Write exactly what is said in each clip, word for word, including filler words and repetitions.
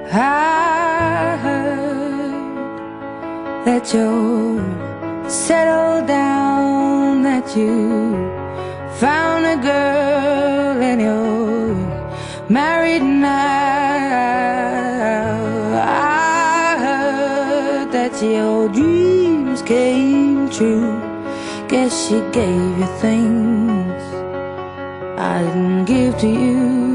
I heard that you're settled down, that you found a girl and you're married now. I heard that your dreams came true. Guess she gave you things I didn't give to you.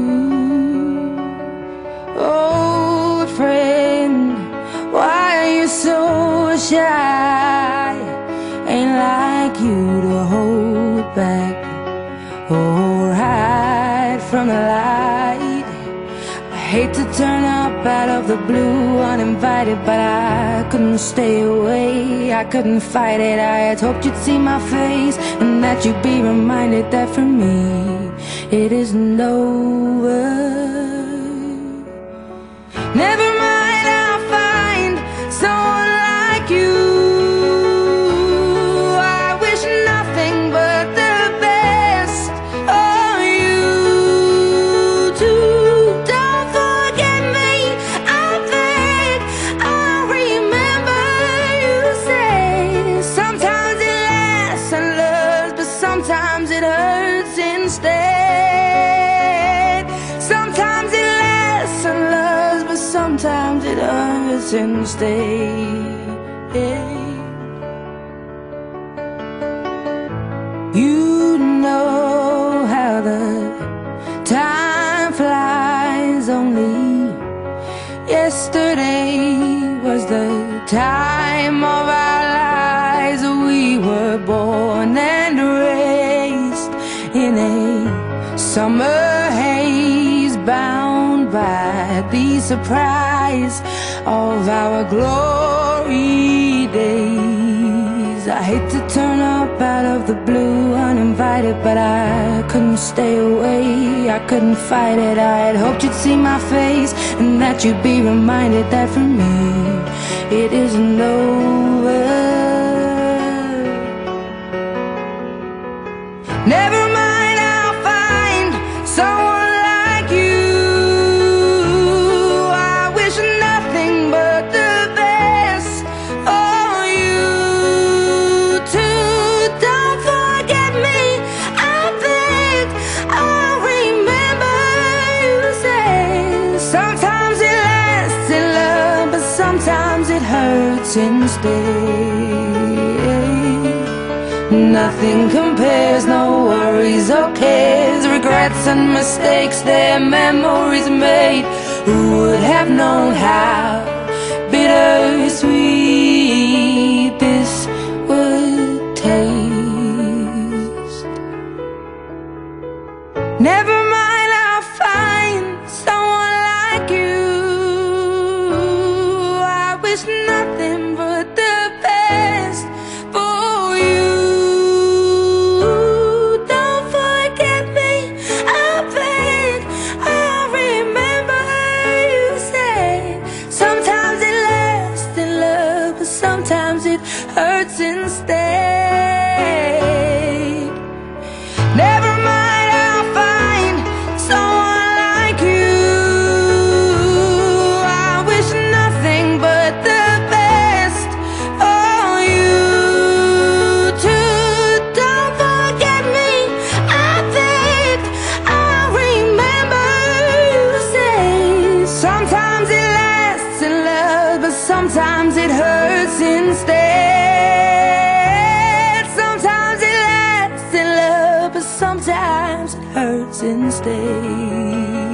Old friend, why are you so shy? Ain't like you to hold back or hide from the light. I hate to turn up out of the blue uninvited, but I couldn't stay away, I couldn't fight it. I had hoped you'd see my face and that you'd be reminded that for me it isn't over. Never mind, I'll find someone like you. I wish nothing but the best of you too. Don't forget me, I beg. I'll remember you say sometimes it lasts and loves, but sometimes it hurts instead. Sometimes it lasts and loves, but sometimes it hurts instead. You know how the time flies. Only yesterday was the time of our lives. We were born and raised in a summer haze, bound by the surprise of our glory days. I hate to turn up out of the blue uninvited, but I couldn't stay away, I couldn't fight it. I had hoped you'd see my face and that you'd be reminded that for me it isn't over. Never mind, I'll find someone like you. I wish nothing but the best for you too. Don't forget me, I beg. I'll remember you say sometimes it lasts in love, but sometimes it hurts instead. Nothing compares, no worries or cares, regrets and mistakes, their memories made. Who would have known how bittersweet this would taste? Never mind, I'll find someone like you. I wish nothing but the best for you. Don't forget me, I beg. I'll remember you say sometimes it lasts in love, but sometimes it hurts instead. Never mind, I'll find someone like you. I wish nothing but the best for you too. Don't forget me, I beg. I'll remember you say sometimes it lasts in love, but sometimes it hurts instead. Sometimes it lasts in love, but sometimes it hurts instead.